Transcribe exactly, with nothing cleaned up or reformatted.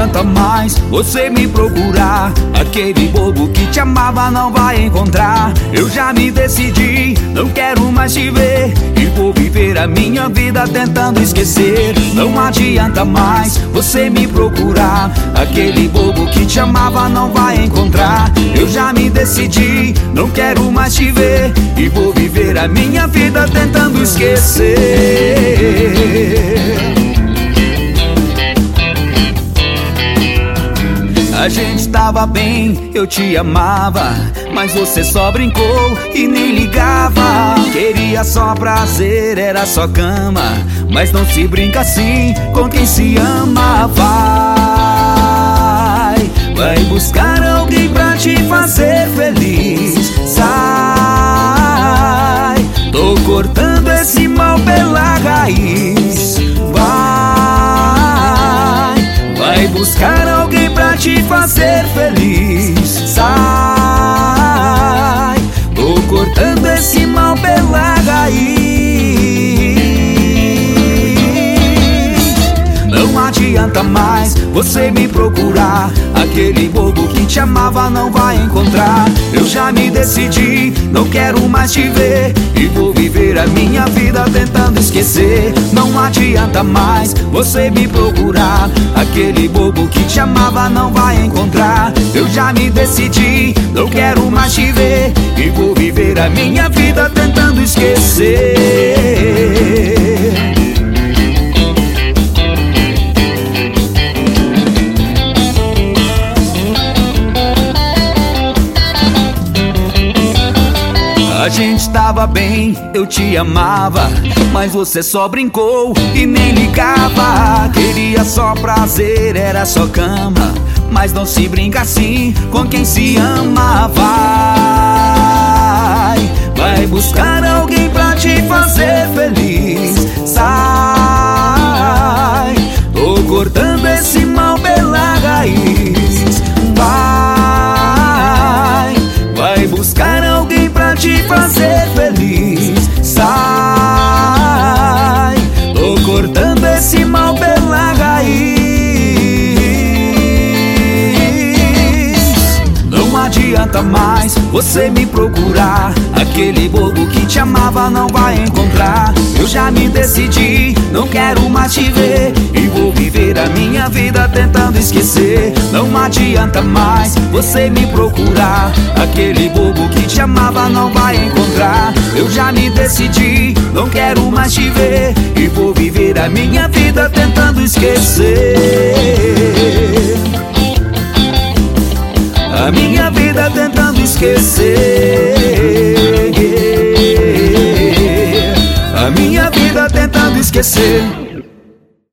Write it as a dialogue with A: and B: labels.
A: adianta mais você me procurar. Aquele bobo que te amava não vai encontrar. Eu já me decidi, não quero mais te ver, e vou viver a minha vida tentando esquecer. Não adianta mais você me procurar. Aquele bobo que te amava não vai encontrar. Eu já me decidi, não quero mais te ver, e vou viver a minha vida tentando esquecer. A gente tava bem, eu te amava, mas você só brincou e nem ligava. Queria só prazer, era só cama, mas não se brinca assim com quem se ama. Vai, vai buscar alguém pra te fazer feliz. Sai, tô cortando esse mal pela raiz. Vai, vai buscar alguém pra te fazer feliz. Sai, tô cortando esse mal pela raiz. Não adianta mais você me procurar. Aquele bobo que te amava não vai encontrar. Eu já me decidi, não quero mais te ver, e vou viver a minha vida tentando esquecer. Não adianta mais você me procurar. Aquele bobo que te amava não vai encontrar. Eu já me decidi, não quero mais te ver, e vou viver a minha vida tentando esquecer. A gente tava bem, eu te amava, mas você só brincou e nem ligava. Queria só prazer, era só cama, mas não se brinca assim com quem se ama. Vai, vai buscar alguém pra te fazer feliz. Sai, tô cortando esse mal pela raiz. Vai, vai buscar alguém pra te fazer feliz. Sai, tô cortando esse mal pela raiz. Não adianta mais você me procurar. Aquele bobo que te amava não vai encontrar. Eu já me decidi, não quero mais te ver, e vou viver a minha vida tentando esquecer. Não adianta mais você me procurar. Aquele bobo que te amava não vai encontrar. Eu já me decidi, não quero mais te ver, e vou viver a minha vida tentando esquecer. A minha vida tentando esquecer. A minha vida tentando esquecer.